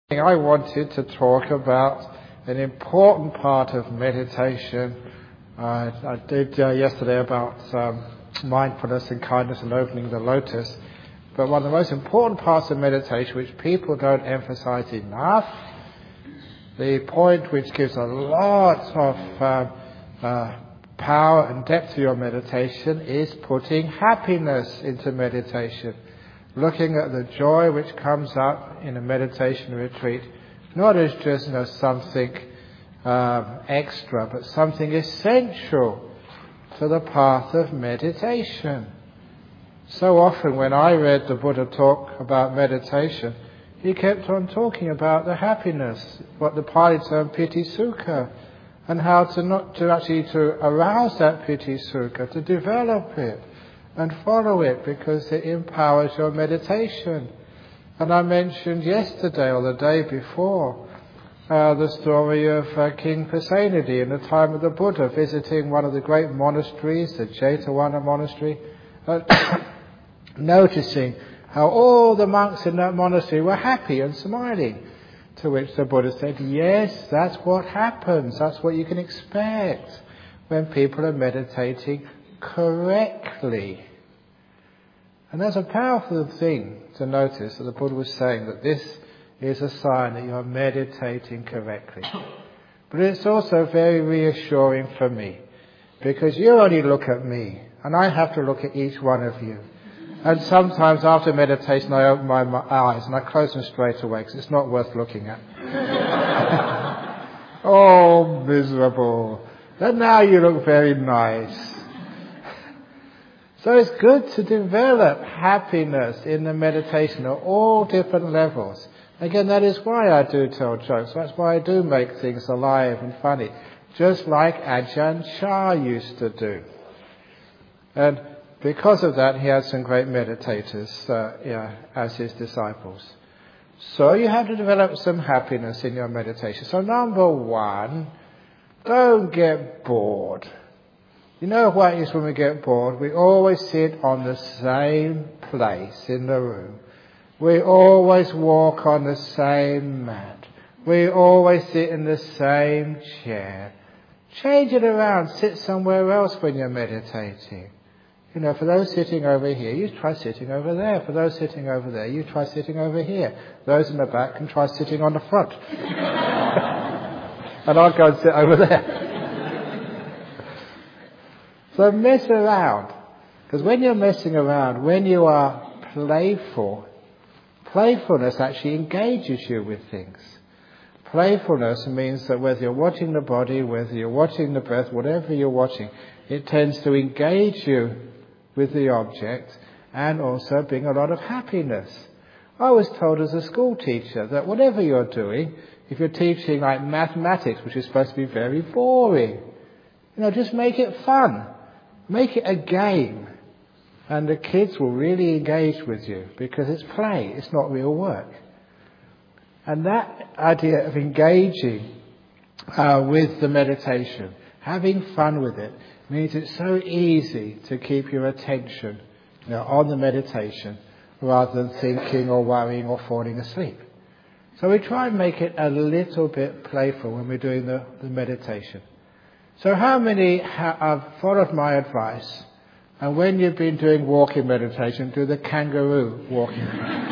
I wanted to talk about an important part of meditation. I did yesterday about mindfulness and kindness and opening the lotus. But one of the most important parts of meditation, which people don't emphasize enough, the point which gives a lot of power and depth to your meditation, is putting happiness into meditation. Looking at the joy which comes up in a meditation retreat, not as just something extra, but something essential to the path of meditation. So often when I read the Buddha talk about meditation, he kept on talking about the happiness, what the Pali term piti sukha, and how to arouse that piti sukha, to develop it and follow it, because it empowers your meditation. And I mentioned yesterday or the day before the story of King Pasenadi in the time of the Buddha visiting one of the great monasteries, the Jetavana monastery, noticing how all the monks in that monastery were happy and smiling. To which the Buddha said, yes, that's what happens. That's what you can expect when people are meditating correctly. And that's a powerful thing to notice, that the Buddha was saying that this is a sign that you're meditating correctly. But it's also very reassuring for me, because you only look at me and I have to look at each one of you. And sometimes after meditation I open my eyes and I close them straight away because it's not worth looking at. Oh, miserable. And now you look very nice. So it's good to develop happiness in the meditation at all different levels. Again, that is why I do tell jokes. That's why I do make things alive and funny. Just like Ajahn Chah used to do. And because of that, he had some great meditators as his disciples. So you have to develop some happiness in your meditation. So number one, don't get bored. You know what it is when we get bored? We always sit on the same place in the room. We always walk on the same mat. We always sit in the same chair. Change it around. Sit somewhere else when you're meditating. For those sitting over here, you try sitting over there. For those sitting over there, you try sitting over here. Those in the back can try sitting on the front. And I'll go and sit over there. So mess around. Because when you're messing around, when you are playful, playfulness actually engages you with things. Playfulness means that whether you're watching the body, whether you're watching the breath, whatever you're watching, it tends to engage you with the object and also bring a lot of happiness. I was told as a school teacher that whatever you're doing, if you're teaching like mathematics, which is supposed to be very boring, just make it fun. Make it a game. And the kids will really engage with you because it's play, it's not real work. And that idea of engaging with the meditation, having fun with it, means it's so easy to keep your attention on the meditation rather than thinking or worrying or falling asleep. So we try and make it a little bit playful when we're doing the meditation. So how many have followed my advice, and when you've been doing walking meditation, do the kangaroo walking?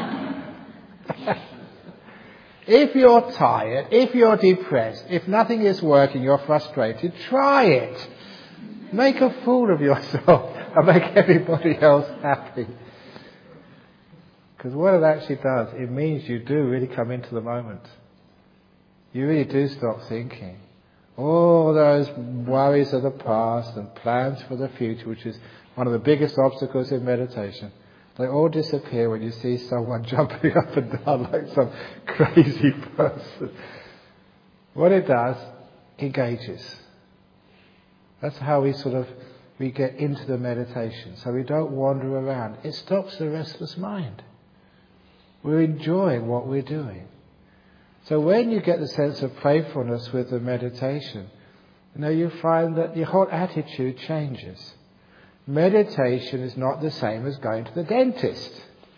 If you're tired, if you're depressed, if nothing is working, you're frustrated, try it. Make a fool of yourself and make everybody else happy. Because what it actually does, it means you do really come into the moment. You really do stop thinking. All those worries of the past and plans for the future, which is one of the biggest obstacles in meditation, they all disappear when you see someone jumping up and down like some crazy person. What it does, engages. That's how we get into the meditation, so we don't wander around. It stops the restless mind. We're enjoying what we're doing. So when you get the sense of playfulness with the meditation, you find that your whole attitude changes. Meditation is not the same as going to the dentist.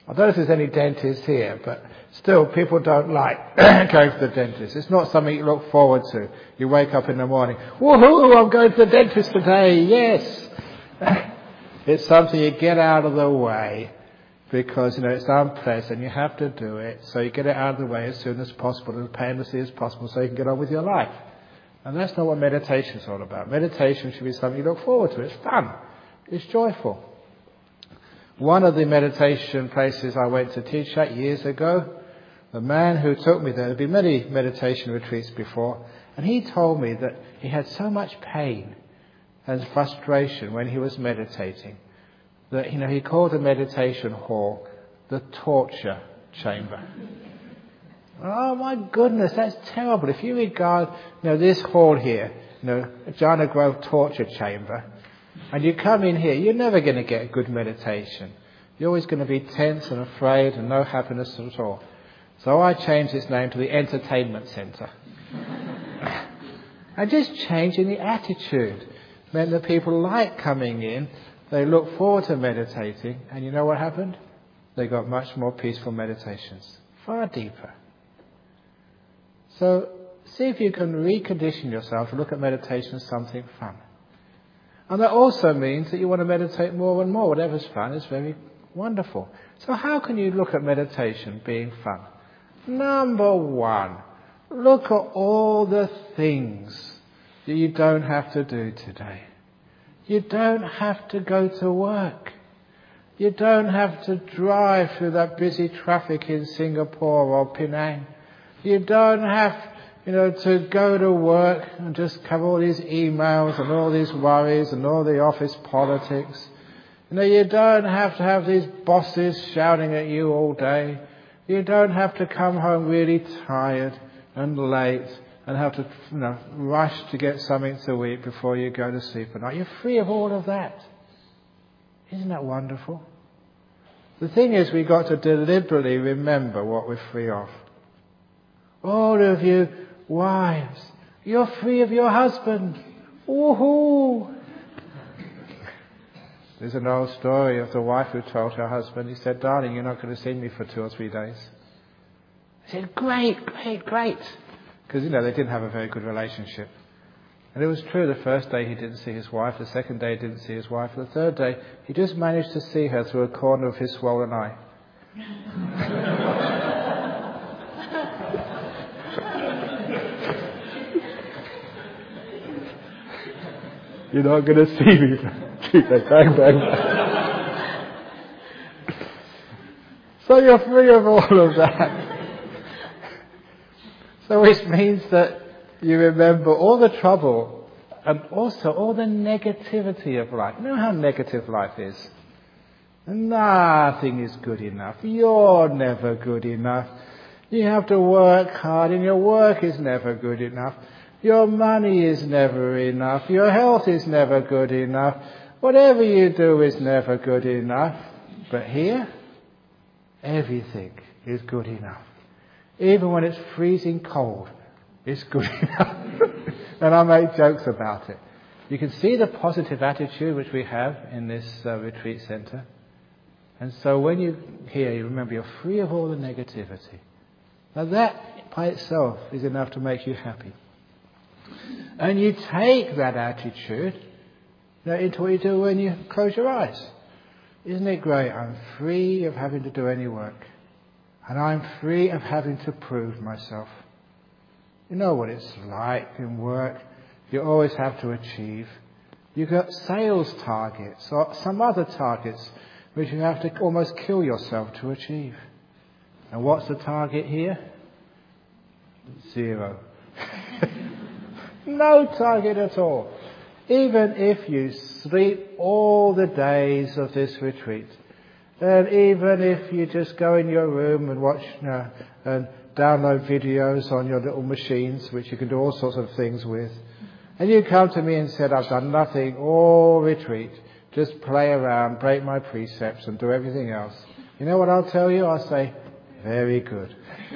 I don't know if there's any dentists here, but still people don't like going to the dentist. It's not something you look forward to. You wake up in the morning, woohoo, I'm going to the dentist today, yes. It's something you get out of the way because, it's unpleasant. You have to do it. So you get it out of the way as soon as possible, as painlessly as possible, so you can get on with your life. And that's not what meditation is all about. Meditation should be something you look forward to. It's fun. It's joyful. One of the meditation places I went to teach at years ago, the man who took me there, there'd been many meditation retreats before, and he told me that he had so much pain and frustration when he was meditating that, he called the meditation hall the torture chamber. Oh my goodness, that's terrible. If you regard, this hall here, Jhana Grove torture chamber, and you come in here, you're never going to get good meditation. You're always going to be tense and afraid and no happiness at all. So I changed its name to the entertainment centre. And just changing the attitude meant that people liked coming in, they looked forward to meditating, and you know what happened? They got much more peaceful meditations, far deeper. So see if you can recondition yourself to look at meditation as something fun. And that also means that you want to meditate more and more. Whatever's fun is very wonderful. So how can you look at meditation being fun? Number one, look at all the things that you don't have to do today. You don't have to go to work. You don't have to drive through that busy traffic in Singapore or Penang. You don't have, to go to work and just have all these emails and all these worries and all the office politics. You don't have to have these bosses shouting at you all day. You don't have to come home really tired and late and have to, rush to get something to eat before you go to sleep at night. You're free of all of that. Isn't that wonderful? The thing is, we've got to deliberately remember what we're free of. All of you wives, you're free of your husband. Woohoo! There's an old story of the wife who told her husband, he said, darling, you're not going to see me for 2 or 3 days. He said, great. Because, they didn't have a very good relationship. And it was true, the first day he didn't see his wife, the second day he didn't see his wife, the third day he just managed to see her through a corner of his swollen eye. You're not going to see me. Bang, bang. So you're free of all of that. So which means that you remember all the trouble and also all the negativity of life. You know how negative life is? Nothing is good enough. You're never good enough. You have to work hard and your work is never good enough. Your money is never enough. Your health is never good enough. Whatever you do is never good enough. But here, everything is good enough. Even when it's freezing cold, it's good enough. And I make jokes about it. You can see the positive attitude which we have in this retreat centre. And so when you hear, you remember you're free of all the negativity. Now that by itself is enough to make you happy. And you take that attitude into what you do when you close your eyes. Isn't it great? I'm free of having to do any work. And I'm free of having to prove myself. You know what it's like in work. You always have to achieve. You've got sales targets or some other targets which you have to almost kill yourself to achieve. And what's the target here? 0. No target at all. Even if you sleep all the days of this retreat, and even if you just go in your room and watch and download videos on your little machines, which you can do all sorts of things with, and you come to me and said, I've done nothing all retreat, just play around, break my precepts and do everything else. You know what I'll tell you? I'll say, very good.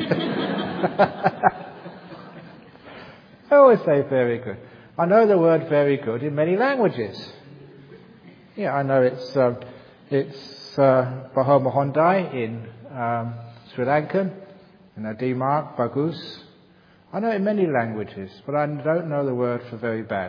I always say very good. I know the word very good in many languages. Yeah, I know it's Bahoma Hondai in Sri Lankan, Dimak, Bagus. I know it in many languages, but I don't know the word for very bad.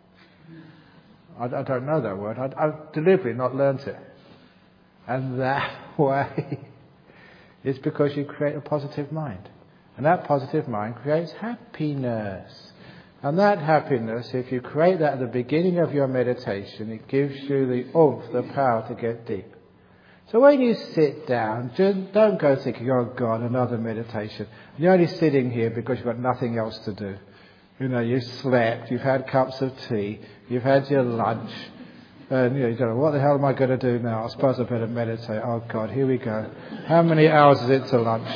I don't know that word. I've deliberately not learnt it. And that way is because you create a positive mind. And that positive mind creates happiness. And that happiness, if you create that at the beginning of your meditation, it gives you the oomph, the power to get deep. So when you sit down, just don't go thinking, oh God, another meditation. You're only sitting here because you've got nothing else to do. You've slept, you've had cups of tea, you've had your lunch, and you don't know, what the hell am I going to do now? I suppose I better meditate. Oh God, here we go. How many hours is it to lunch?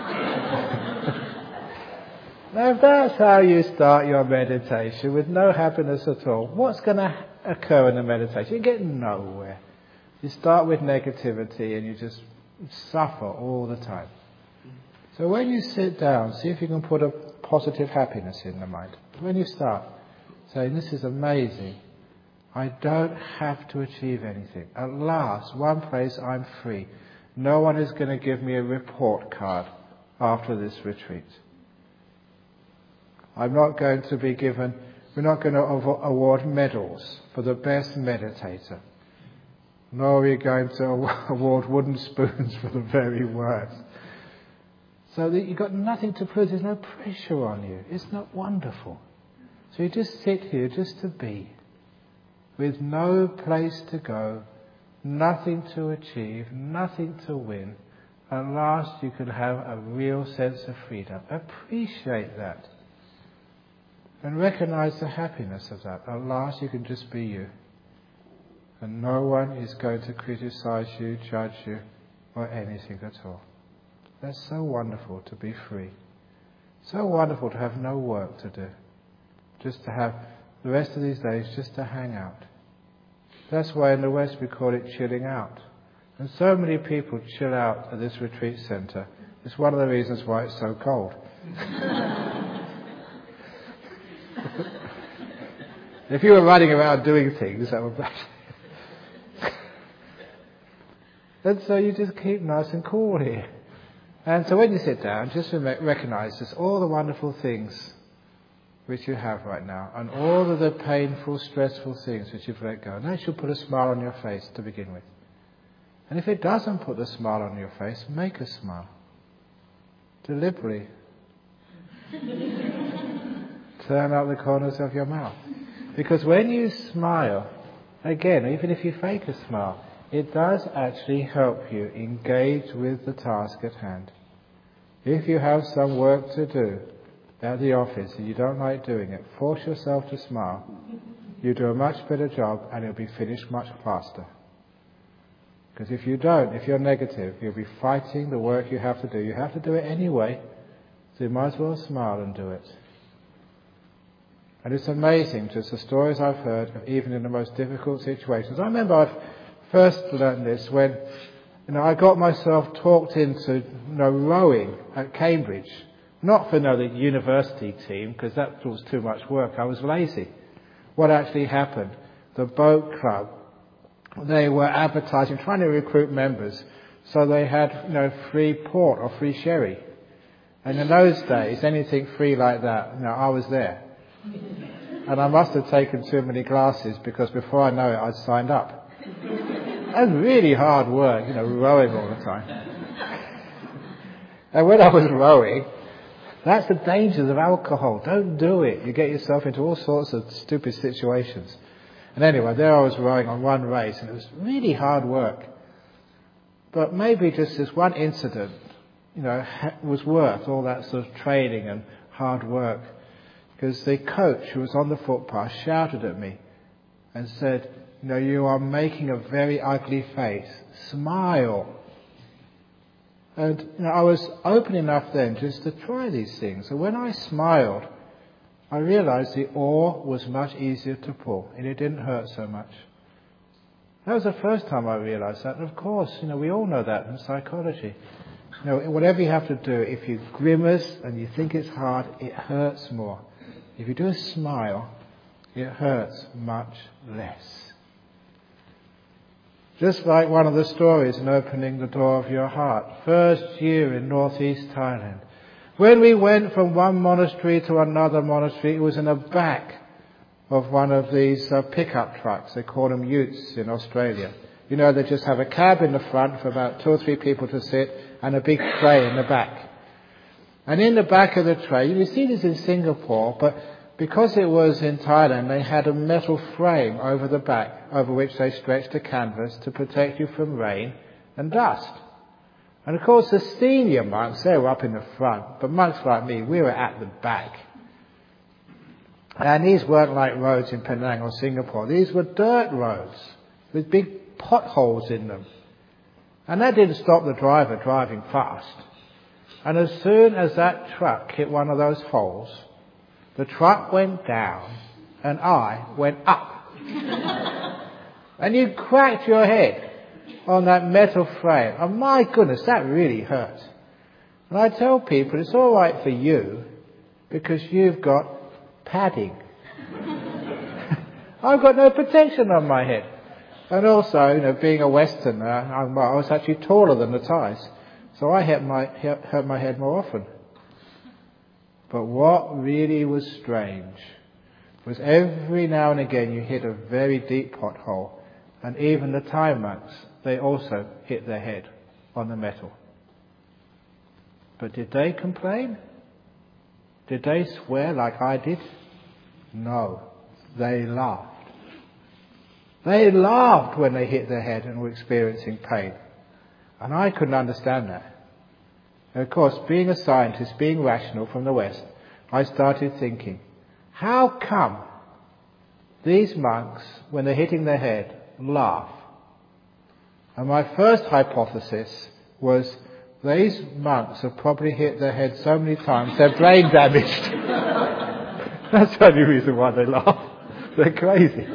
Now if that's how you start your meditation, with no happiness at all, what's going to occur in the meditation? You get nowhere. You start with negativity and you just suffer all the time. So when you sit down, see if you can put a positive happiness in the mind. When you start saying, this is amazing, I don't have to achieve anything. At last, one place I'm free. No one is going to give me a report card after this retreat. I'm not going to be given, we're not going to award medals for the best meditator. Nor are we going to award wooden spoons for the very worst. So that you've got nothing to prove, there's no pressure on you. It's not wonderful. So you just sit here just to be, with no place to go, nothing to achieve, nothing to win. At last you can have a real sense of freedom. Appreciate that. And recognize the happiness of that. At last you can just be you. And no one is going to criticize you, judge you, or anything at all. That's so wonderful to be free. So wonderful to have no work to do. Just to have the rest of these days just to hang out. That's why in the West we call it chilling out. And so many people chill out at this retreat centre. It's one of the reasons why it's so cold. If you were running around doing things, that would be... And so you just keep nice and cool here. And so when you sit down, just recognise just all the wonderful things which you have right now, and all of the painful, stressful things which you've let go. And that should put a smile on your face to begin with. And if it doesn't put the smile on your face, make a smile. Deliberately. Turn up the corners of your mouth. Because when you smile, again, even if you fake a smile, it does actually help you engage with the task at hand. If you have some work to do at the office and you don't like doing it, force yourself to smile. You do a much better job and it'll be finished much faster. Because if you don't, if you're negative, you'll be fighting the work you have to do. You have to do it anyway, so you might as well smile and do it. And it's amazing, just the stories I've heard, even in the most difficult situations. I remember I first learned this when, I got myself talked into, rowing at Cambridge. Not for the university team, because that was too much work. I was lazy. What actually happened? The boat club, they were advertising, trying to recruit members. So they had, free port or free sherry. And in those days, anything free like that, I was there. And I must have taken too many glasses because before I know it, I'd signed up. That was really hard work, rowing all the time. And when I was rowing, that's the dangers of alcohol. Don't do it. You get yourself into all sorts of stupid situations. And anyway, there I was rowing on one race, and it was really hard work. But maybe just this one incident, was worth all that sort of training and hard work. Because the coach who was on the footpath shouted at me and said, you are making a very ugly face. Smile. And I was open enough then just to try these things. So when I smiled, I realized the oar was much easier to pull and it didn't hurt so much. That was the first time I realized that. And of course, we all know that in psychology. Whatever you have to do, if you grimace and you think it's hard, it hurts more. If you do a smile, it hurts much less. Just like one of the stories in Opening the Door of Your Heart. First year in northeast Thailand. When we went from one monastery to another monastery, it was in the back of one of these pickup trucks. They call them utes in Australia. You know, they just have a cab in the front for about 2 or 3 people to sit and a big tray in the back. And in the back of the tray, you see this in Singapore, but because it was in Thailand, they had a metal frame over the back, over which they stretched a canvas to protect you from rain and dust. And of course, the senior monks, they were up in the front, but monks like me, we were at the back. And these weren't like roads in Penang or Singapore. These were dirt roads with big potholes in them. And that didn't stop the driver driving fast. And as soon as that truck hit one of those holes, the truck went down and I went up. And you cracked your head on that metal frame. And my goodness, that really hurt. And I tell people it's all right for you because you've got padding. I've got no protection on my head. And also, you know, being a Westerner, I was actually taller than the Thais. So I hurt my head more often. But what really was strange was every now and again you hit a very deep pothole, and even the Thai monks, they also hit their head on the metal. But did they complain? Did they swear like I did? No, they laughed. They laughed when they hit their head and were experiencing pain. And I couldn't understand that. And of course, being a scientist, being rational from the West, I started thinking, how come these monks, when they're hitting their head, laugh? And my first hypothesis was these monks have probably hit their head so many times they're brain damaged. That's the only reason why they laugh. They're crazy.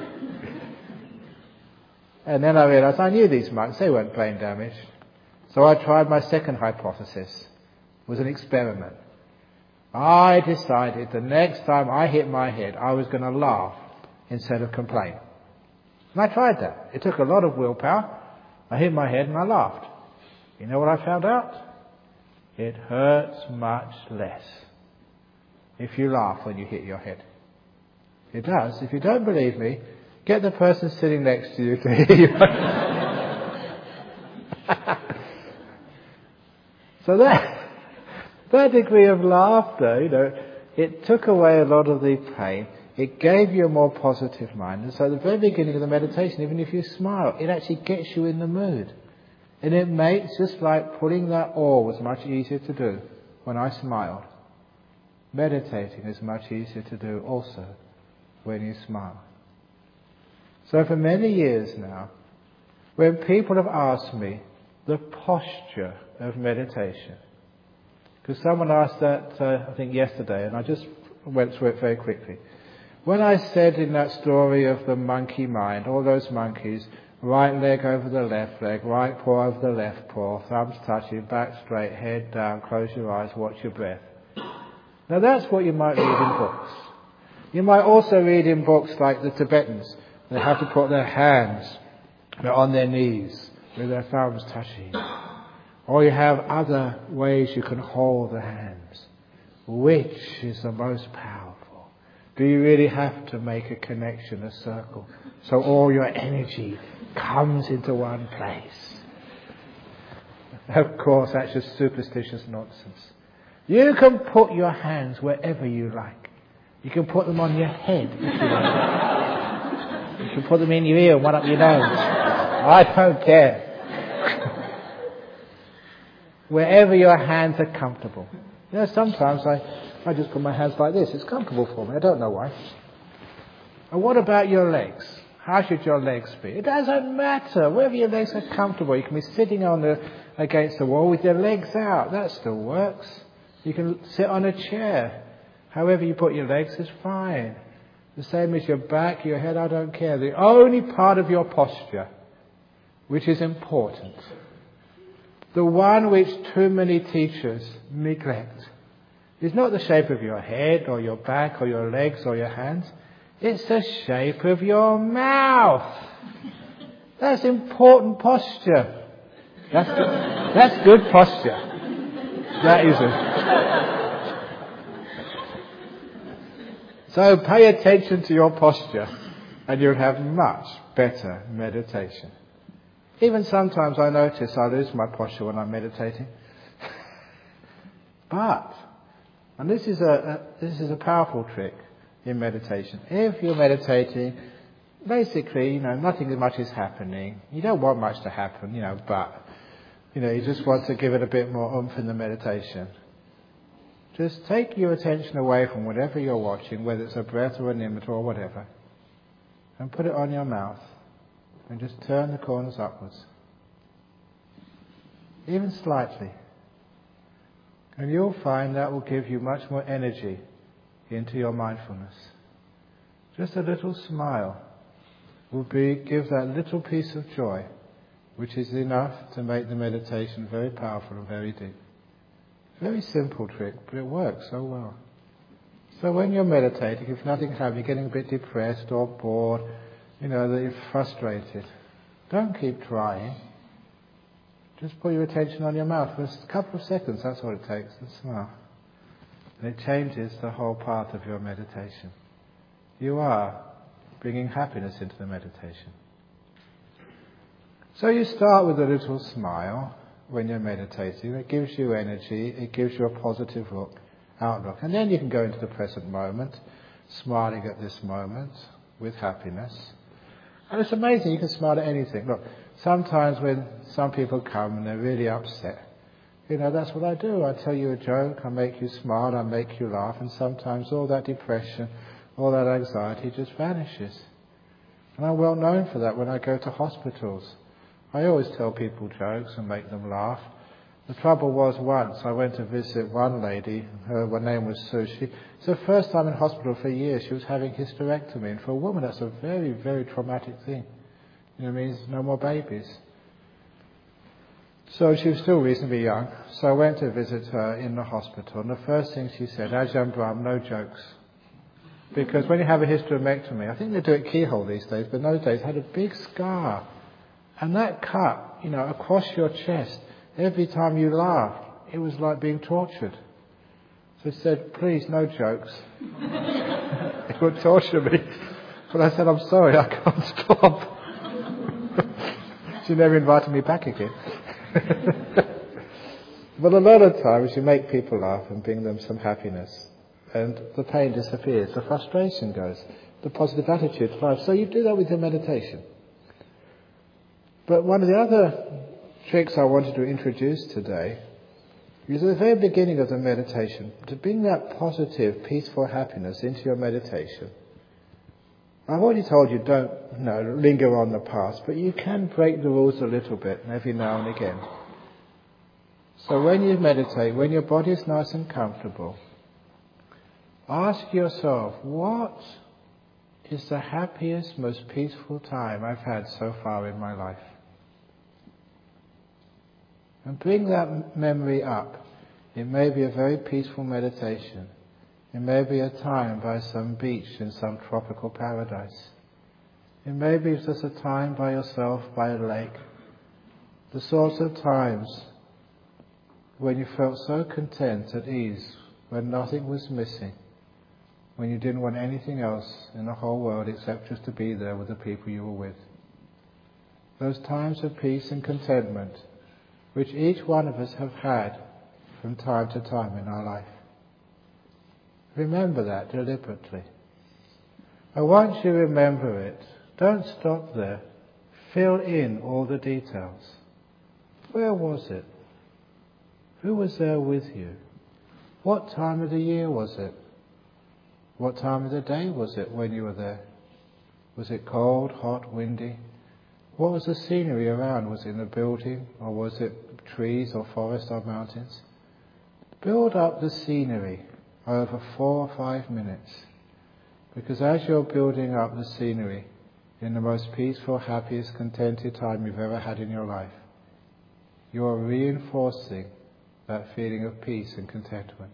And then I realized I knew these monks, they weren't brain damaged. So I tried my second hypothesis. It was an experiment. I decided the next time I hit my head, I was going to laugh instead of complain. And I tried that. It took a lot of willpower. I hit my head and I laughed. You know what I found out? It hurts much less if you laugh when you hit your head. It does. If you don't believe me, get the person sitting next to you to hear you. So that degree of laughter, you know, it took away a lot of the pain. It gave you a more positive mind. And so at the very beginning of the meditation, even if you smile, it actually gets you in the mood. And it makes, just like pulling that oar was much easier to do when I smiled, meditating is much easier to do also when you smile. So for many years now, when people have asked me the posture of meditation, because someone asked that, I think yesterday, and I just went through it very quickly. When I said in that story of the monkey mind, all those monkeys, right leg over the left leg, right paw over the left paw, thumbs touching, back straight, head down, close your eyes, watch your breath. Now that's what you might read in books. You might also read in books like the Tibetans. They have to put their hands on their knees with their thumbs touching. Or you have other ways you can hold the hands. Which is the most powerful? Do you really have to make a connection, a circle, so all your energy comes into one place? Of course, that's just superstitious nonsense. You can put your hands wherever you like. You can put them on your head if you like. You can put them in your ear and one up your nose. I don't care. Wherever your hands are comfortable. You know, sometimes I just put my hands like this. It's comfortable for me. I don't know why. And what about your legs? How should your legs be? It doesn't matter. Wherever your legs are comfortable. You can be sitting against the wall with your legs out. That still works. You can sit on a chair. However you put your legs is fine. The same as your back, your head, I don't care. The only part of your posture which is important, the one which too many teachers neglect, is not the shape of your head or your back or your legs or your hands. It's the shape of your mouth. That's important posture. That's good posture. That isn't. So pay attention to your posture and you'll have much better meditation. Even sometimes I notice I lose my posture when I'm meditating. But, and this is a powerful trick in meditation. If you're meditating, basically, nothing much is happening. You don't want much to happen, but, you just want to give it a bit more oomph in the meditation. Just take your attention away from whatever you're watching, whether it's a breath or an image or whatever, and put it on your mouth, and just turn the corners upwards. Even slightly. And you'll find that will give you much more energy into your mindfulness. Just a little smile will give that little piece of joy, which is enough to make the meditation very powerful and very deep. Very simple trick, but it works so well. So when you're meditating, if nothing's happening, you're getting a bit depressed or bored, that you're frustrated, don't keep trying. Just put your attention on your mouth for a couple of seconds, that's all it takes, and smile. And it changes the whole path of your meditation. You are bringing happiness into the meditation. So you start with a little smile when you're meditating. It gives you energy, it gives you a positive outlook. And then you can go into the present moment, smiling at this moment with happiness. And it's amazing, you can smile at anything. Look, sometimes when some people come and they're really upset, that's what I do. I tell you a joke, I make you smile, I make you laugh, and sometimes all that depression, all that anxiety just vanishes. And I'm well known for that when I go to hospitals. I always tell people jokes and make them laugh. The trouble was once I went to visit one lady, her name was Sue. It's her first time in hospital for years. She was having hysterectomy, and for a woman that's a very, very traumatic thing. It means no more babies. So she was still reasonably young. So I went to visit her in the hospital, and the first thing she said, Ajahn Brahm, no jokes. Because when you have a hysterectomy, I think they do it keyhole these days, but in those days had a big scar. And that cut, across your chest, every time you laughed, it was like being tortured. So she said, please, no jokes. It would torture me. But I said, I'm sorry, I can't stop. She never invited me back again. But a lot of times you make people laugh and bring them some happiness. And the pain disappears, the frustration goes, the positive attitude to life. So you do that with your meditation. But one of the other tricks I wanted to introduce today is at the very beginning of the meditation, to bring that positive, peaceful happiness into your meditation. I've already told you don't linger on the past, but you can break the rules a little bit every now and again. So when you meditate, when your body is nice and comfortable, ask yourself, what is the happiest, most peaceful time I've had so far in my life? And bring that memory up. It may be a very peaceful meditation. It may be a time by some beach in some tropical paradise. It may be just a time by yourself by a lake. The sorts of times when you felt so content, at ease, when nothing was missing, when you didn't want anything else in the whole world except just to be there with the people you were with. Those times of peace and contentment which each one of us have had from time to time in our life. Remember that deliberately. And once you remember it, don't stop there. Fill in all the details. Where was it? Who was there with you? What time of the year was it? What time of the day was it when you were there? Was it cold, hot, windy? What was the scenery around? Was it in a building, or was it trees or forest or mountains? Build up the scenery over 4 or 5 minutes. Because as you're building up the scenery in the most peaceful, happiest, contented time you've ever had in your life, you're reinforcing that feeling of peace and contentment.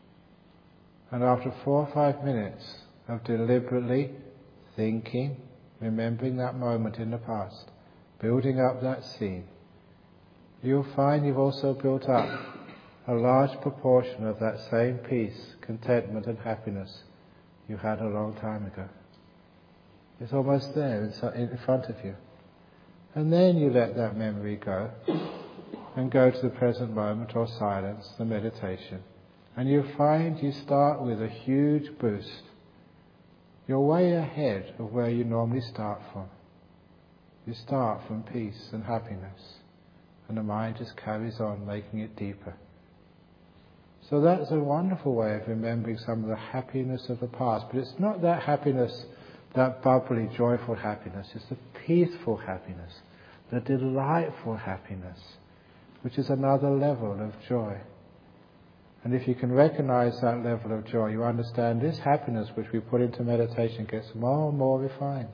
And after 4 or 5 minutes of deliberately thinking, remembering that moment in the past, building up that scene, you'll find you've also built up a large proportion of that same peace, contentment and happiness you had a long time ago. It's almost there in front of you. And then you let that memory go and go to the present moment or silence, the meditation. And you find you start with a huge boost. You're way ahead of where you normally start from. You start from peace and happiness, and the mind just carries on, making it deeper. So that's a wonderful way of remembering some of the happiness of the past. But it's not that happiness, that bubbly, joyful happiness. It's the peaceful happiness, the delightful happiness, which is another level of joy. And if you can recognize that level of joy, you understand this happiness which we put into meditation gets more and more refined.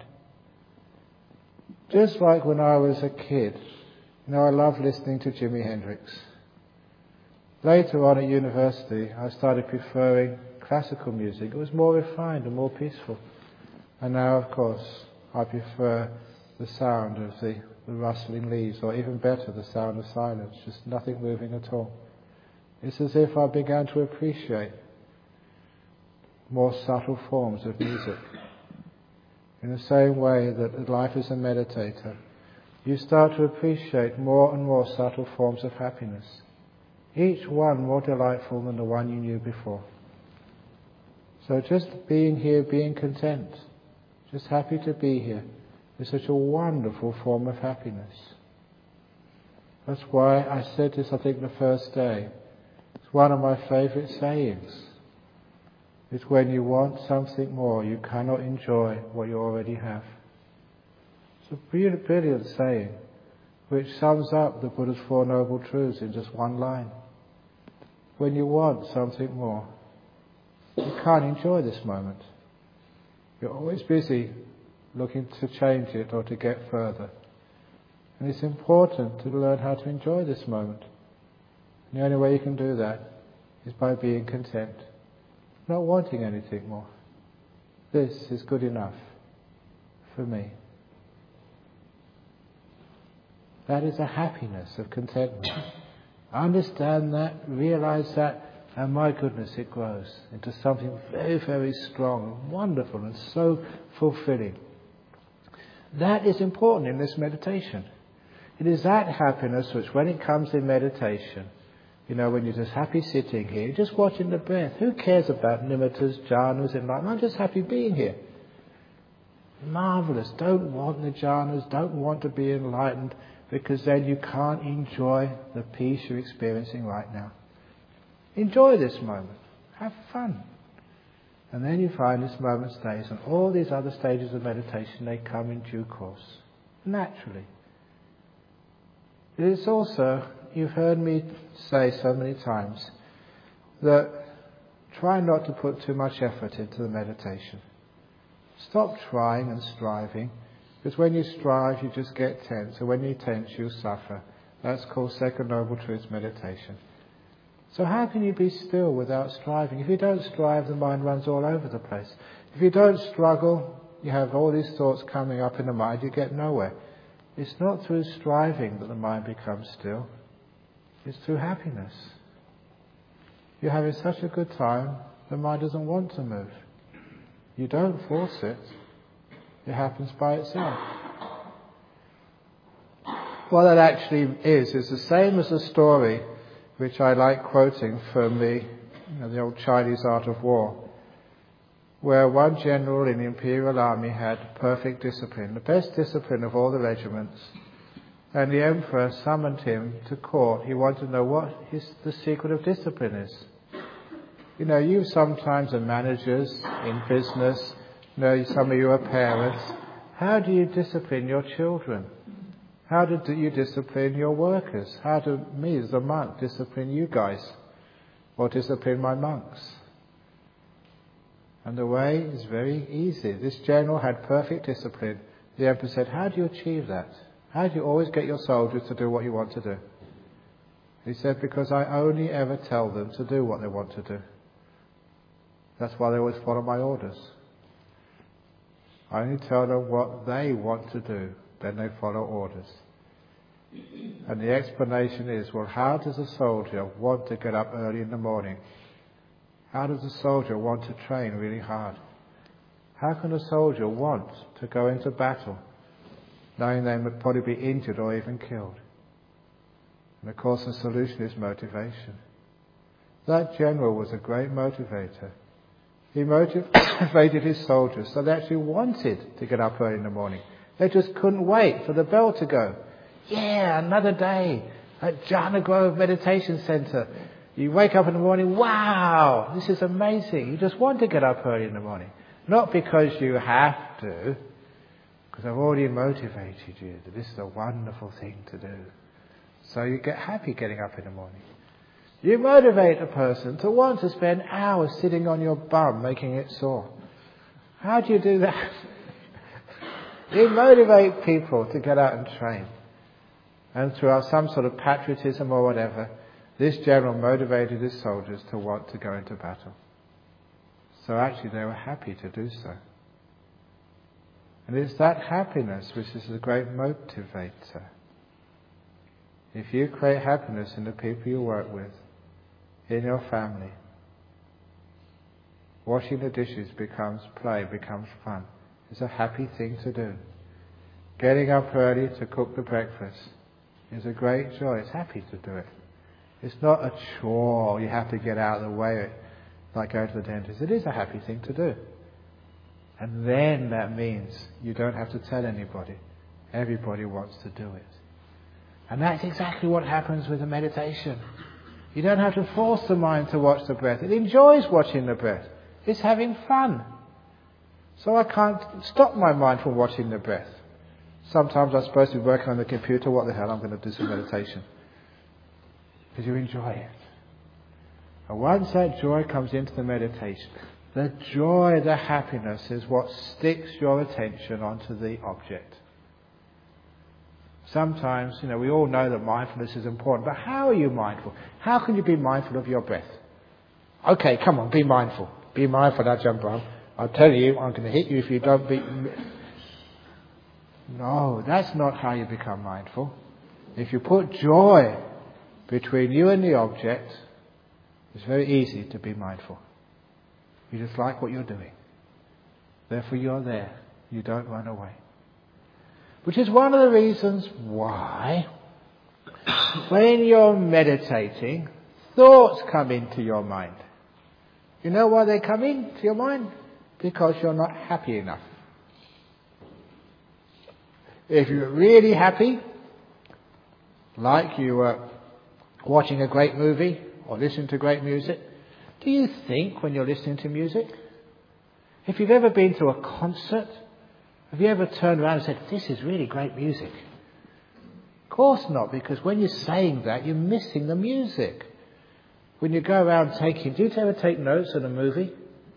Just like when I was a kid, I loved listening to Jimi Hendrix. Later on at university, I started preferring classical music. It was more refined and more peaceful. And now, of course, I prefer the sound of the rustling leaves, or even better, the sound of silence, just nothing moving at all. It's as if I began to appreciate more subtle forms of music. In the same way that life as a meditator, you start to appreciate more and more subtle forms of happiness, each one more delightful than the one you knew before. So just being here, being content, just happy to be here, is such a wonderful form of happiness. That's why I said this, I think, the first day. It's one of my favourite sayings. It's when you want something more, you cannot enjoy what you already have. It's a brilliant saying, which sums up the Buddha's Four Noble Truths in just one line. When you want something more, you can't enjoy this moment. You're always busy looking to change it or to get further. And it's important to learn how to enjoy this moment. And the only way you can do that is by being content, not wanting anything more. This is good enough for me. That is a happiness of contentment. Understand that, realize that, and my goodness, it grows into something very, very strong and wonderful and so fulfilling. That is important in this meditation. It is that happiness which, when it comes in meditation, when you're just happy sitting here, just watching the breath. Who cares about nimittas, jhanas, enlightenment? I'm just happy being here. Marvellous. Don't want the jhanas, don't want to be enlightened, because then you can't enjoy the peace you're experiencing right now. Enjoy this moment. Have fun. And then you find this moment stays, and all these other stages of meditation, they come in due course, naturally. It is also, you've heard me say so many times, that try not to put too much effort into the meditation. Stop trying and striving, because when you strive, you just get tense, and when you tense, you suffer. That's called Second Noble Truth meditation. So how can you be still without striving? If you don't strive, the mind runs all over the place. If you don't struggle, you have all these thoughts coming up in the mind, you get nowhere. It's not through striving that the mind becomes still. It's through happiness. You're having such a good time, the mind doesn't want to move. You don't force it. It happens by itself. What that actually is the same as a story which I like quoting from the old Chinese Art of War, where one general in the imperial army had perfect discipline, the best discipline of all the regiments, and the emperor summoned him to court. He wanted to know what the secret of discipline is. You sometimes are managers in business, some of you are parents. How do you discipline your children? How do you discipline your workers? How do me as a monk discipline you guys? Or discipline my monks? And the way is very easy. This general had perfect discipline. The emperor said, how do you achieve that? How do you always get your soldiers to do what you want to do? He said, because I only ever tell them to do what they want to do. That's why they always follow my orders. I only tell them what they want to do. Then they follow orders. And the explanation is, well, how does a soldier want to get up early in the morning? How does a soldier want to train really hard? How can a soldier want to go into battle knowing they would probably be injured or even killed? And of course the solution is motivation. That general was a great motivator. He motivated his soldiers so they actually wanted to get up early in the morning. They just couldn't wait for the bell to go. Yeah, another day at Jhana Grove Meditation Center. You wake up in the morning, wow, this is amazing. You just want to get up early in the morning. Not because you have to, because I've already motivated you that this is a wonderful thing to do. So you get happy getting up in the morning. You motivate a person to want to spend hours sitting on your bum making it sore. How do you do that? You motivate people to get out and train. And through some sort of patriotism or whatever, this general motivated his soldiers to want to go into battle. So actually they were happy to do so. And it's that happiness which is the great motivator. If you create happiness in the people you work with, in your family, washing the dishes becomes play, becomes fun. It's a happy thing to do. Getting up early to cook the breakfast is a great joy. It's happy to do it. It's not a chore you have to get out of the way like going to the dentist. It is a happy thing to do. And then that means you don't have to tell anybody. Everybody wants to do it. And that's exactly what happens with the meditation. You don't have to force the mind to watch the breath. It enjoys watching the breath. It's having fun. So I can't stop my mind from watching the breath. Sometimes I'm supposed to be working on the computer. What the hell, I'm going to do some meditation. Because you enjoy it. And once that joy comes into the meditation, the joy, the happiness is what sticks your attention onto the object. Sometimes, we all know that mindfulness is important, but how are you mindful? How can you be mindful of your breath? Okay, come on, be mindful. Be mindful, now jump on. I'll tell you, I'm going to hit you if you don't be... No, that's not how you become mindful. If you put joy between you and the object, it's very easy to be mindful. You just like what you're doing. Therefore you're there. You don't run away. Which is one of the reasons why when you're meditating, thoughts come into your mind. You know why they come into your mind? Because you're not happy enough. If you're really happy, like you were watching a great movie or listening to great music, do you think when you're listening to music? If you've ever been to a concert, have you ever turned around and said, this is really great music? Of course not, because when you're saying that, you're missing the music. When you go around do you ever take notes in a movie?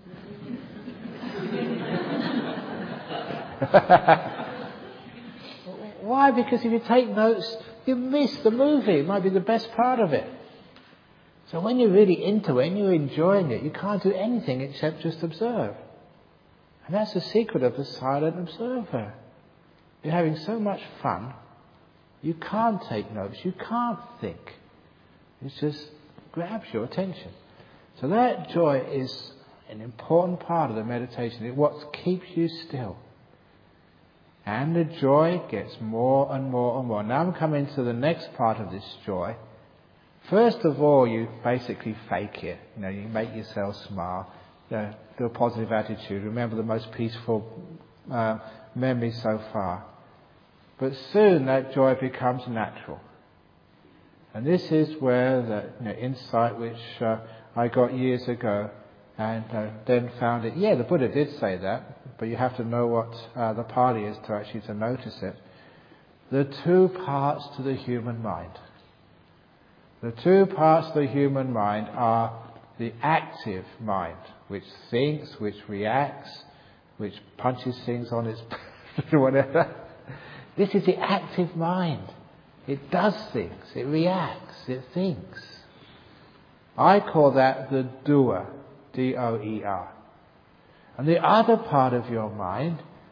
Why? Because if you take notes, you miss the movie. It might be the best part of it. So when you're really into it and you're enjoying it, you can't do anything except just observe. And that's the secret of the silent observer. You're having so much fun, you can't take notes, you can't think. It just grabs your attention. So that joy is an important part of the meditation. It's what keeps you still. And the joy gets more and more and more. Now I'm coming to the next part of this joy. First of all, you basically fake it. You make yourself smile. Do a positive attitude. Remember the most peaceful memory so far. But soon that joy becomes natural. And this is where the insight which I got years ago and then found it. Yeah, the Buddha did say that, but you have to know what the Pali is to actually to notice it. The two parts to the human mind. The two parts of the human mind are the active mind, which thinks, which reacts, which punches things on its whatever. This is the active mind. It does things, it reacts, it thinks. I call that the doer, D-O-E-R. And the other part of your mind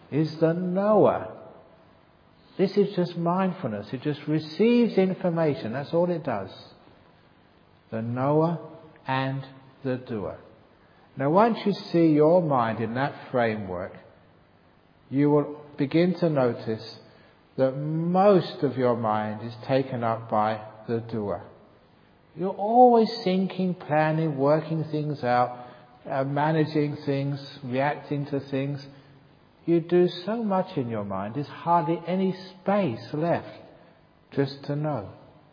is the knower. This is just mindfulness. It just receives information. That's all it does. The knower and the doer. Now once you see your mind in that framework, you will begin to notice that most of your mind is taken up by the doer. You're always thinking, planning, working things out, managing things, reacting to things. You do so much in your mind, there's hardly any space left just to know.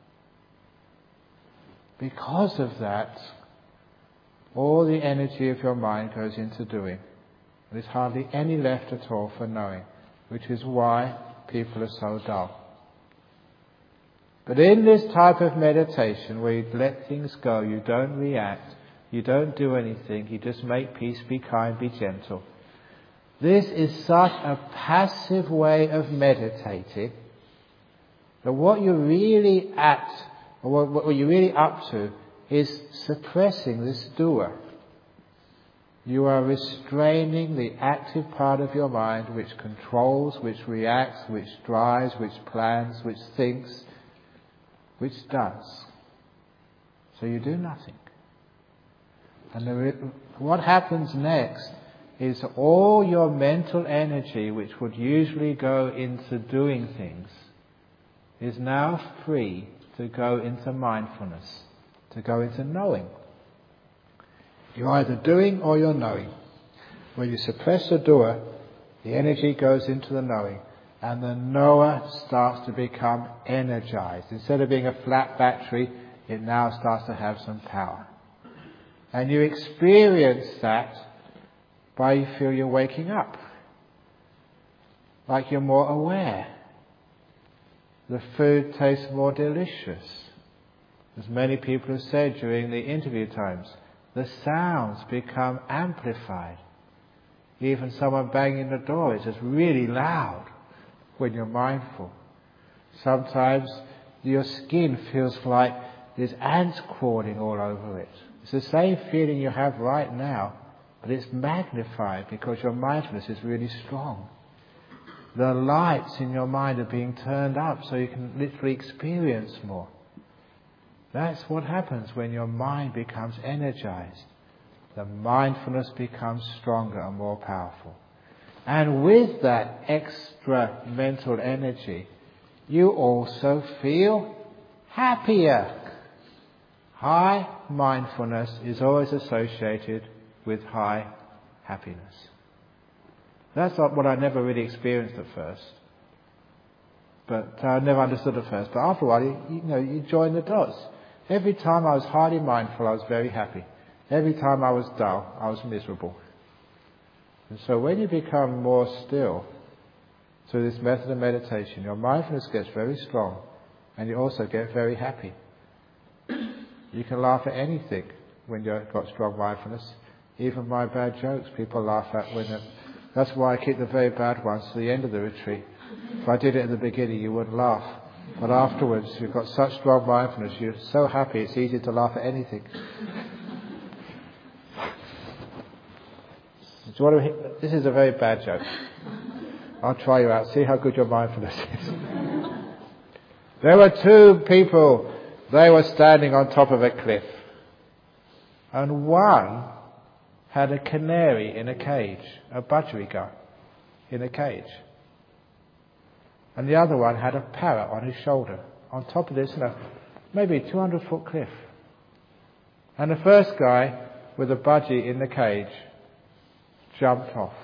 Because of that, all the energy of your mind goes into doing. There's hardly any left at all for knowing, which is why people are so dull. But in this type of meditation where you let things go, you don't react, you don't do anything, you just make peace, be kind, be gentle. This is such a passive way of meditating that what you're really at, or what you're really up to, is suppressing this doer. You are restraining the active part of your mind which controls, which reacts, which drives, which plans, which thinks, which does. So you do nothing. And what happens next is all your mental energy, which would usually go into doing things, is now free to go into mindfulness, to go into knowing. You're either doing or you're knowing. When you suppress the doer, the energy goes into the knowing, and the knower starts to become energized. Instead of being a flat battery, it now starts to have some power. And you experience that by you feel you're waking up, like you're more aware. The food tastes more delicious. As many people have said during the interview times, the sounds become amplified. Even someone banging the door is just really loud when you're mindful. Sometimes your skin feels like there's ants crawling all over it. It's the same feeling you have right now, but it's magnified because your mindfulness is really strong. The lights in your mind are being turned up so you can literally experience more. That's what happens when your mind becomes energized. The mindfulness becomes stronger and more powerful. And with that extra mental energy, you also feel happier. High mindfulness is always associated with high happiness. That's not what I never really experienced at first. But I never understood at first. But after a while, you join the dots. Every time I was highly mindful, I was very happy. Every time I was dull, I was miserable. And so when you become more still through this method of meditation, your mindfulness gets very strong and you also get very happy. You can laugh at anything when you've got strong mindfulness. Even my bad jokes, people laugh at that's why I keep the very bad ones to the end of the retreat. If I did it at the beginning, you wouldn't laugh. But afterwards, you've got such strong mindfulness, you're so happy, it's easy to laugh at anything. Do you want to hear? This is a very bad joke. I'll try you out, see how good your mindfulness is. There were two people, they were standing on top of a cliff. And one had a canary in a cage, a budgerigar in a cage. And the other one had a parrot on his shoulder, on top of this, maybe 200-foot cliff. And the first guy with the budgie in the cage jumped off.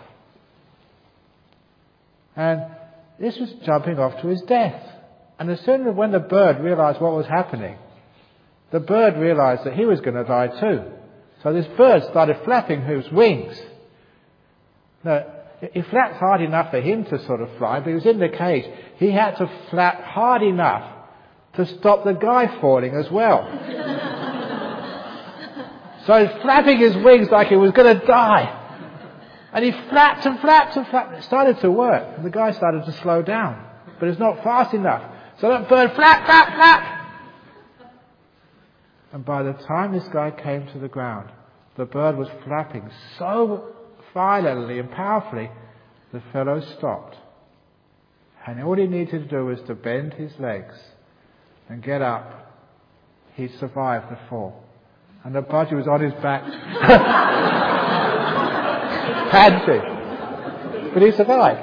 And this was jumping off to his death. And as soon as when the bird realized what was happening, the bird realized that he was going to die too. So this bird started flapping his wings. Now, he flapped hard enough for him to sort of fly, but he was in the cage. He had to flap hard enough to stop the guy falling as well. So he's flapping his wings like he was going to die. And he flapped and flapped and flapped. It started to work. And the guy started to slow down. But it's not fast enough. So that bird flap, flap, flap. And by the time this guy came to the ground, the bird was flapping so violently and powerfully the fellow stopped. And all he needed to do was to bend his legs and get up. He survived the fall. And the budgie was on his back, panting. But he survived.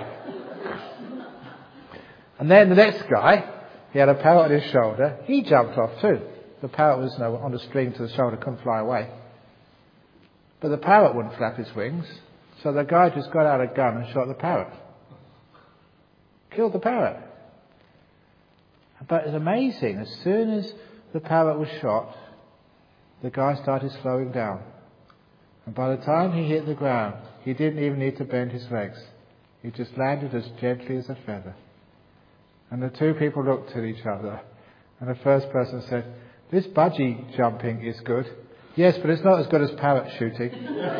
And then the next guy, he had a parrot on his shoulder. He jumped off too. The parrot was on a string to the shoulder, couldn't fly away. But the parrot wouldn't flap his wings. So the guy just got out a gun and shot the parrot. Killed the parrot. But it's amazing. As soon as the parrot was shot, the guy started slowing down. And by the time he hit the ground, he didn't even need to bend his legs. He just landed as gently as a feather. And the two people looked at each other. And the first person said, "This budgie jumping is good." "Yes, but it's not as good as parrot shooting."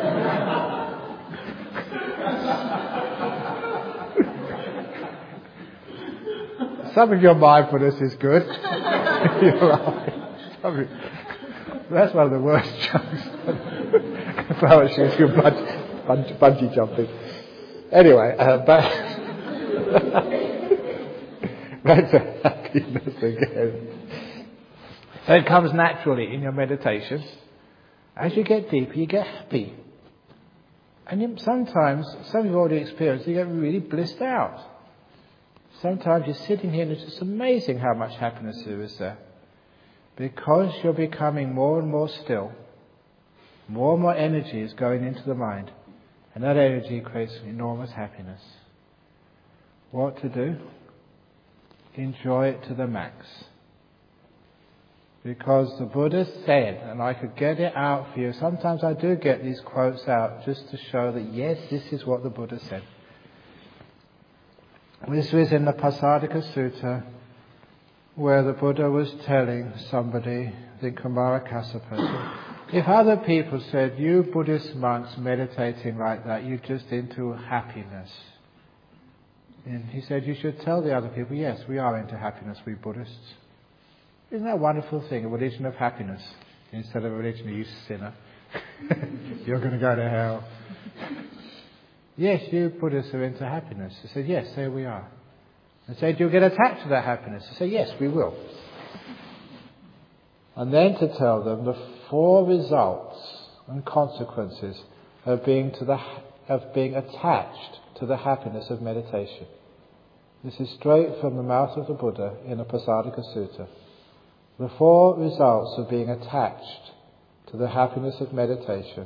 Some of your mindfulness is good. You're right. That's one of the worst jokes. Parrot shooting and bungee jumping. Anyway, back to happiness again. It comes naturally in your meditation. As you get deeper, you get happy. And sometimes, some of you have already experienced, you get really blissed out. Sometimes you're sitting here and it's just amazing how much happiness there is there. Because you're becoming more and more still, more and more energy is going into the mind. And that energy creates enormous happiness. What to do? Enjoy it to the max. Because the Buddha said, and I could get it out for you, sometimes I do get these quotes out just to show that yes, this is what the Buddha said. This was in the Pasadika Sutta, where the Buddha was telling somebody, the Kumara Kassapa, if other people said, "You Buddhist monks meditating like that, you're just into happiness." And he said, you should tell the other people, yes, we are into happiness, we Buddhists. Isn't that a wonderful thing, a religion of happiness, instead of a religion of you sinner. You're going to go to hell. Yes, you Buddhists are into happiness. He said, yes, so we are. And said, you'll get attached to that happiness. He said, yes, we will. And then to tell them the 4 results and consequences of being attached to the happiness of meditation. This is straight from the mouth of the Buddha in the Pasadika Sutta. The 4 results of being attached to the happiness of meditation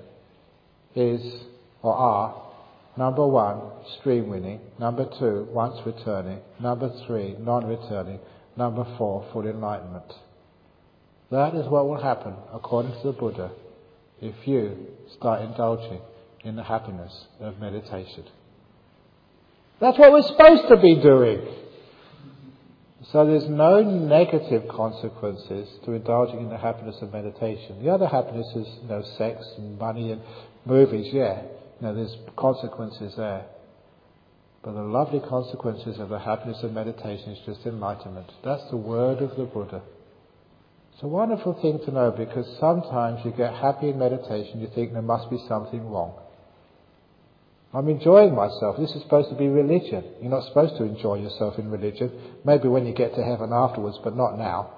are: number 1, stream winning; number 2, once returning; number 3, non-returning; number 4, full enlightenment. That is what will happen, according to the Buddha, if you start indulging in the happiness of meditation. That's what we're supposed to be doing. So there's no negative consequences to indulging in the happiness of meditation. The other happiness is, sex and money and movies, there's consequences there. But the lovely consequences of the happiness of meditation is just enlightenment. That's the word of the Buddha. It's a wonderful thing to know, because sometimes you get happy in meditation, you think there must be something wrong. I'm enjoying myself. This is supposed to be religion. You're not supposed to enjoy yourself in religion. Maybe when you get to heaven afterwards, but not now.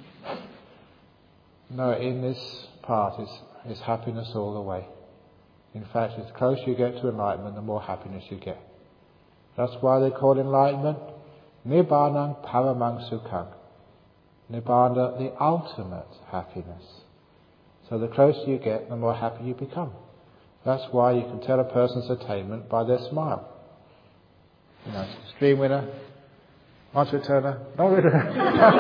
No, in this part is happiness all the way. In fact, the closer you get to enlightenment, the more happiness you get. That's why they call enlightenment Nibbanang Paramang Sukhang. Nibbana, the ultimate happiness. So the closer you get, the more happy you become. That's why you can tell a person's attainment by their smile. Stream winner, once returner, no returner.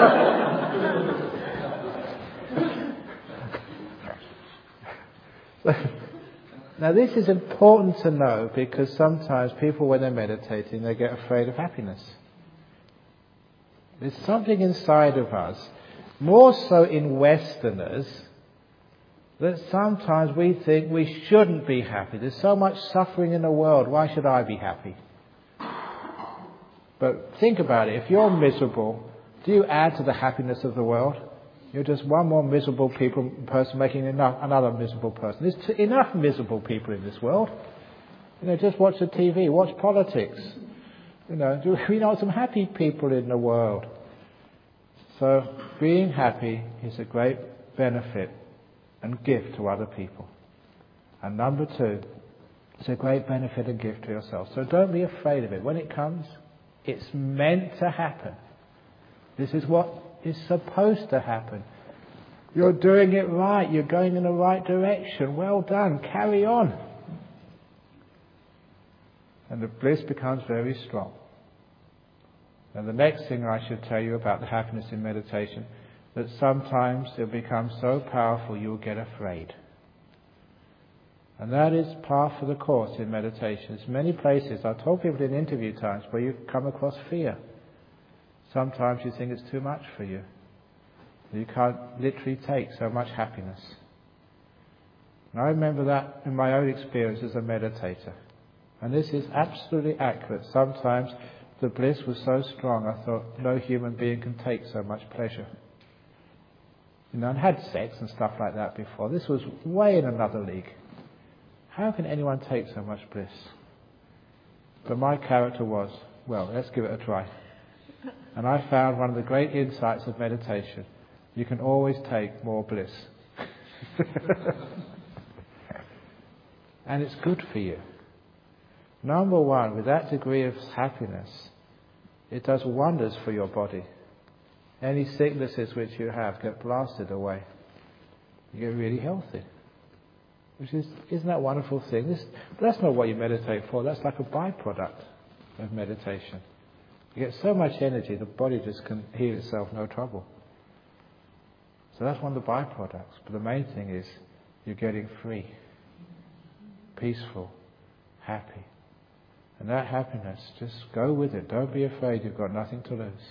Now this is important to know, because sometimes people, when they're meditating, they get afraid of happiness. There's something inside of us, more so in Westerners, that sometimes we think we shouldn't be happy. There's so much suffering in the world, why should I be happy? But think about it, if you're miserable, do you add to the happiness of the world? You're just one more miserable person making another miserable person. There's enough miserable people in this world. Just watch the TV, watch politics. We know some happy people in the world. So being happy is a great benefit and gift to other people. And number 2, it's a great benefit and gift to yourself. So don't be afraid of it. When it comes, it's meant to happen. This is what is supposed to happen. You're doing it right. You're going in the right direction. Well done. Carry on. And the bliss becomes very strong. And the next thing I should tell you about the happiness in meditation, that sometimes it becomes so powerful you'll get afraid. And that is par for the course in meditation. There's many places, I've told people in interview times, where you come across fear. Sometimes you think it's too much for you. You can't literally take so much happiness. And I remember that in my own experience as a meditator. And this is absolutely accurate. Sometimes the bliss was so strong I thought no human being can take so much pleasure. I'd had sex and stuff like that before. This was way in another league. How can anyone take so much bliss? But my character was, well, let's give it a try. And I found one of the great insights of meditation. You can always take more bliss. And it's good for you. Number 1, with that degree of happiness, it does wonders for your body. Any sicknesses which you have get blasted away. You get really healthy. Isn't that a wonderful thing? That's not what you meditate for. That's like a byproduct of meditation. You get so much energy, the body just can heal itself, no trouble. So that's one of the byproducts. But the main thing is you're getting free, peaceful, happy. And that happiness, just go with it. Don't be afraid. You've got nothing to lose.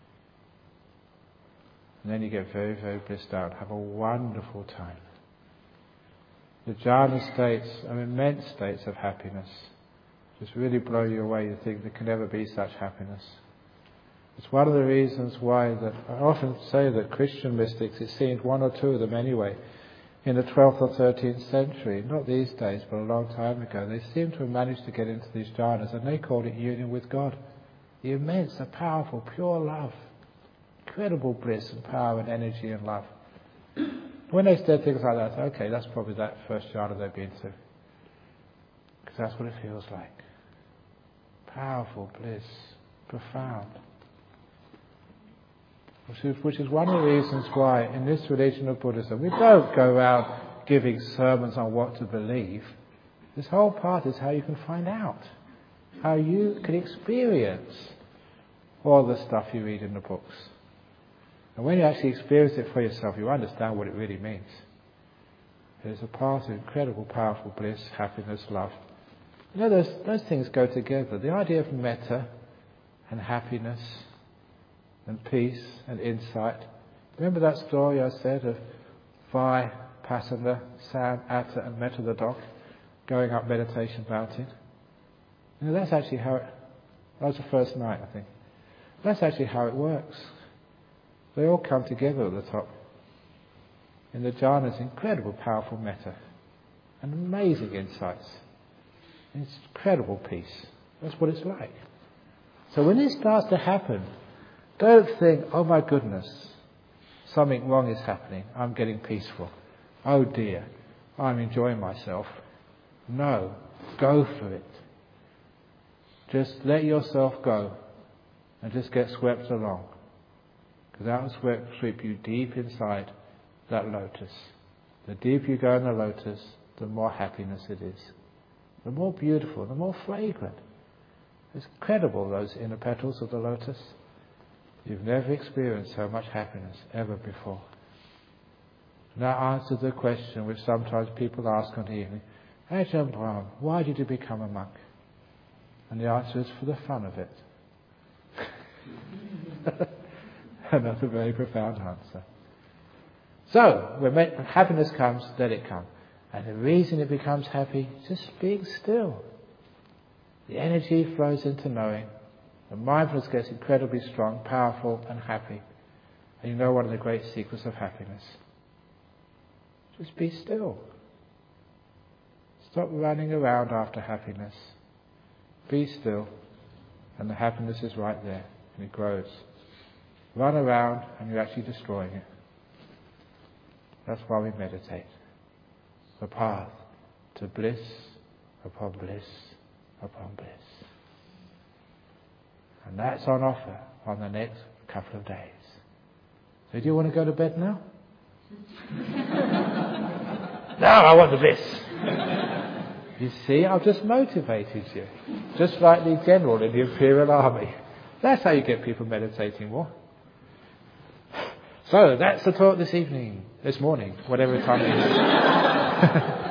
And then you get very, very blissed out. Have a wonderful time. The jhana states are immense states of happiness. Just really blow you away. You think there can never be such happiness. It's one of the reasons why that I often say that Christian mystics, it seems 1 or 2 of them anyway, in the 12th or 13th century, not these days, but a long time ago, they seem to have managed to get into these jhanas, and they called it union with God. The immense, the powerful, pure love. Incredible bliss and power and energy and love. When they said things like that, okay, that's probably that first jhana they've been to. Because that's what it feels like. Powerful bliss. Profound. Which is one of the reasons why in this religion of Buddhism we don't go around giving sermons on what to believe. This whole part is how you can find out. How you can experience all the stuff you read in the books. And when you actually experience it for yourself, you understand what it really means. It is a part of incredible, powerful bliss, happiness, love. Those things go together. The idea of metta and happiness and peace and insight. Remember that story I said of Vai, Pasanda, San, Atta and Metta the dog going up Meditation Mountain? That's actually how that was the first night, I think. That's actually how it works. They all come together at the top. In the jhanas, incredible, powerful metta and amazing insights. It's incredible peace. That's what it's like. So when this starts to happen, don't think, oh my goodness, something wrong is happening. I'm getting peaceful. Oh dear, I'm enjoying myself. No, go for it. Just let yourself go and just get swept along. Because that will sweep you deep inside that lotus. The deeper you go in the lotus, the more happiness it is. The more beautiful, the more fragrant. It's incredible, those inner petals of the lotus. You've never experienced so much happiness ever before. And that answers the question which sometimes people ask on the evening, Ajahn Brahm, why did you become a monk? And the answer is for the fun of it. And that's a very profound answer. So, when happiness comes, let it come. And the reason it becomes happy, just being still. The energy flows into knowing. The mindfulness gets incredibly strong, powerful and happy. And you know one of the great secrets of happiness. Just be still. Stop running around after happiness. Be still, and the happiness is right there, and it grows. Run around, and you're actually destroying it. That's why we meditate. The path to bliss upon bliss upon bliss. And that's on offer on the next couple of days. So do you want to go to bed now? No, I want the bliss. You see, I've just motivated you. Just like the general in the Imperial Army. That's how you get people meditating more. So, that's the talk this morning, whatever time it is.